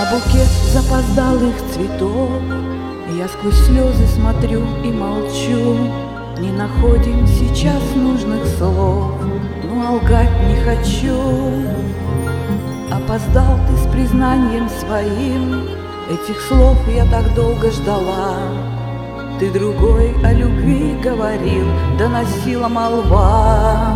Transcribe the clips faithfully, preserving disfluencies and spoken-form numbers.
букет запоздалых цветов, я сквозь слезы смотрю и молчу. Не находим сейчас нужных слов, но лгать не хочу. Опоздал ты с признанием своим, этих слов я так долго ждала. Ты другой о любви говорил, доносила молва.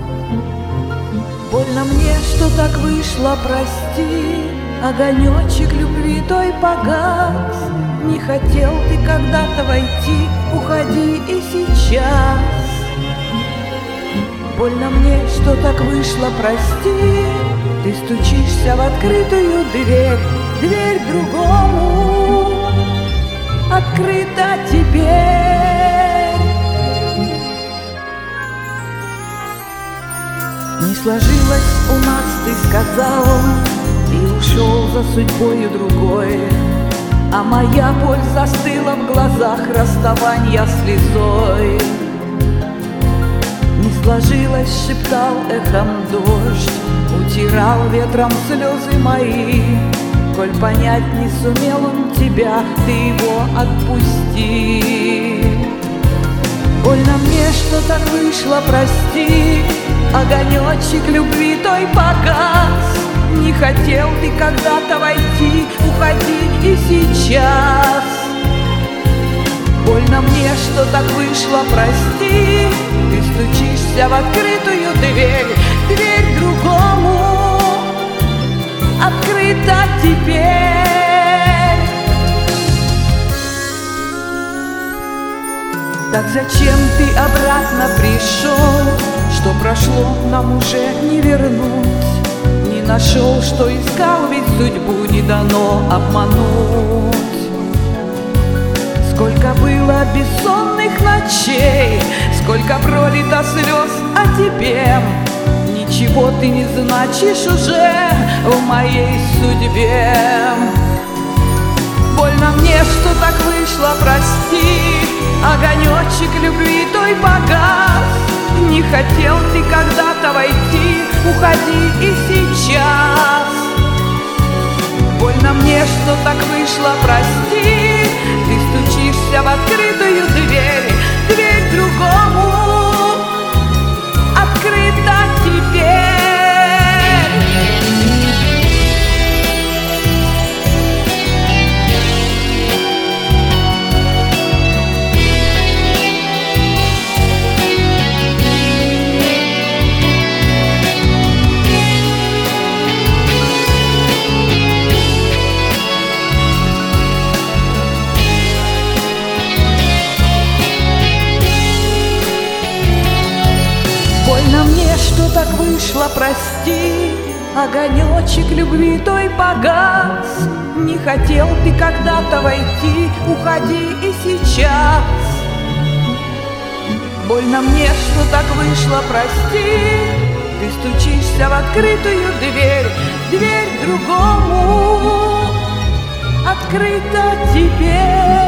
Больно мне, что так вышло, прости, огонечек любви той погас. Не хотел ты когда-то войти, уходи и сейчас. Больно мне, что так вышло, прости, ты стучишься в открытую дверь, дверь другому открыта теперь. Не сложилось у нас, ты сказал, и ушел за судьбою другой. А моя боль застыла в глазах расставания слезой. Не сложилось, шептал эхом дождь, утирал ветром слезы мои. Коль понять не сумел он тебя, ты его отпусти. Больно мне, что так вышло, прости, огонечек любви той погас. Не хотел ты когда-то войти, уходи и сейчас. Больно мне, что так вышло, прости, ты стучишься в открытую дверь, дверь другому открыта теперь. Так зачем ты обратно пришел? Что прошло, нам уже не вернуть. Не нашел, что искал, ведь судьбу не дано обмануть. Сколько было бессонных ночей, сколько пролито слез о тебе. Ничего ты не значишь уже в моей судьбе. Больно мне, что так вышло, прости, огонечек любви той погас. Не хотел ты когда-то войти, уходи и сейчас. Больно мне, что так вышло, прости, ты стучишься в открытую дверь, дверь другому открыта теперь. Больно мне, что так вышло, прости, огонечек любви той погас. Не хотел ты когда-то войти, уходи и сейчас. Больно мне, что так вышло, прости, ты стучишься в открытую дверь, дверь другому открыта теперь.